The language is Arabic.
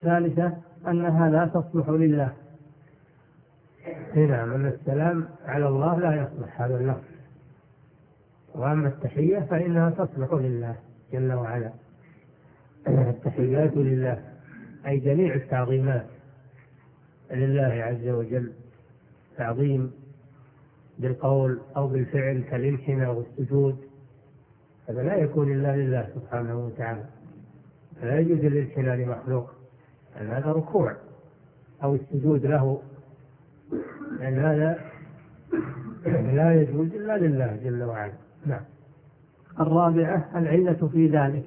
ثالثة أنها لا تصلح لله. نعم، أن السلام على الله لا يصلح هذا اللفظ، وأما التحية فإنها تصلح لله جل وعلا. التحيات لله أي جميع التعظيمات لله عز وجل، تعظيم بالقول أو بالفعل كالانحناء والسجود، هذا لا يكون إلا لله سبحانه وتعالى، لا يجوز الانحناء لمخلوق، هذا ركوع، أو السجود له، لأن هذا لا يجوز إلا لله جل وعلا. نعم. الرابعة العلة في ذلك